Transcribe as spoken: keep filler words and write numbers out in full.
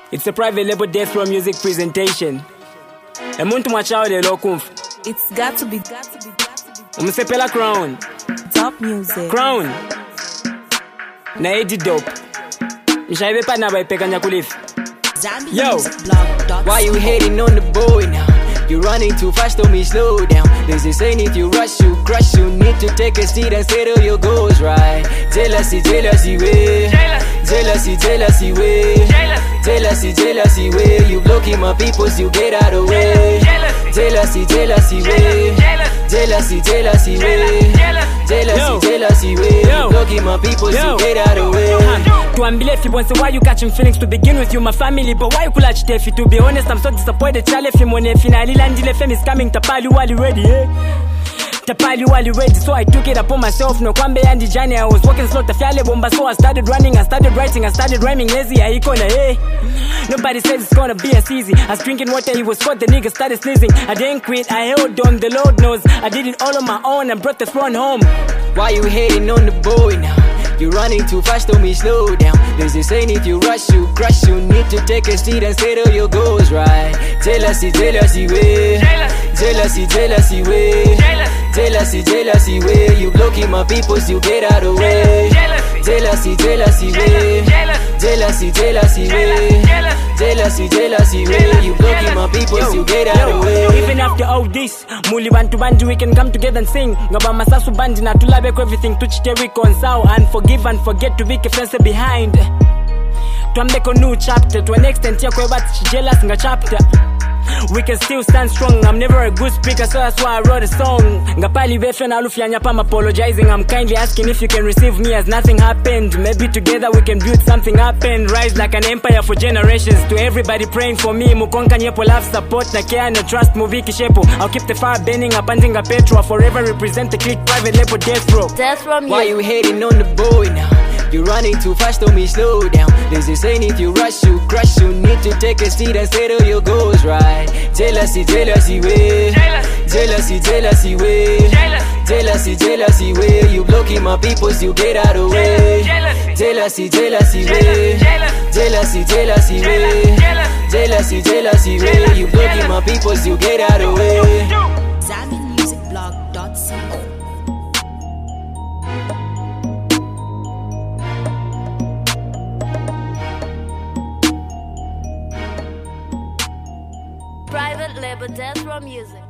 It's a private label Death Row Music presentation. Emuntu mwachawe lokumfu. It's got to be, got to be, got to be. Umsepela Crown. Top music. Crown. Na Eddie Dope. Mshaibe pa na baipeka nyakulifu. Yo, why you hating on the boy now? You running too fast, told me slow down. There's this saying, if you rush, you crush. You need to take a seat and settle your goals right. Jealousy, jealousy way. Jealousy, jealousy way. Jealousy, jealousy way. You blocking my peoples, you get out of the way. Jealousy, jealousy way. Jealousy, jealousy way. Jealousy, jealousy way. You blocking my peoples, you get out of the way. Tuambile if you want to why you catching feelings to begin with, you my family, but why you could catch Tefi? To be honest, I'm so disappointed. Chale if you money finally landile fame is coming. Tapali wali ready, eh? Tapali wali ready, so I took it upon myself. No kwambe and Johnny, I was walking slow. Tafiale bomba, so I started running, I started writing, I started rhyming lazy. I icona, eh? Nobody said it's gonna be as easy. I was drinking water, he was caught, the nigga started sneezing. I didn't quit, I held on, the Lord knows. I did it all on my own and brought the throne home. Why you hating on the boy now? You running too fast, told me slow down. There's this saying, if you rush, you crush. You need to take a seat and settle your goals right. Jealousy, jealousy way. Jealousy, jealousy way. Jealousy, jealousy way. You blocking my peoples, you get out of the way. Jealousy, jealousy way. Jealousy, jealousy way. Jealousy, jealousy way. You blocking my peoples, you get out of the way. Even after all this, muli bantu bantu, we can come together and sing. Ngaba masasu bandi na tulabe kwa everything. Tuchite reconcile and forgive and forget to be friends behind. Tuambeko new chapter. To an extent ya kwa bati jealous nga chapter. We can still stand strong. I'm never a good speaker, so that's why I wrote a song. Ngapali befe na alufi anyapa, I'm apologizing. I'm kindly asking if you can receive me as nothing happened. Maybe together we can build something happen. Rise like an empire for generations. To everybody praying for me, mukonka nyepo love, support na care na trust movie kishepo. I'll keep the fire burning up and a petrol. Forever represent the click private label Death Row. Death Row Music. Why you hating on the boy now? You running too fast, told me slow down. There's this saying, if you rush, you crush. You need to take a seat and settle your goals right. Jealousy, jealousy way. Jealousy, jealousy way. Jealousy, jealousy way. You blocking my peoples, you get out of the way. Jealousy, jealousy way. Jealousy, jealousy way. Jealousy, jealousy way. You blocking my peoples, you get out of the way. Zamin Music Blog dot co. Private label Death Row Music.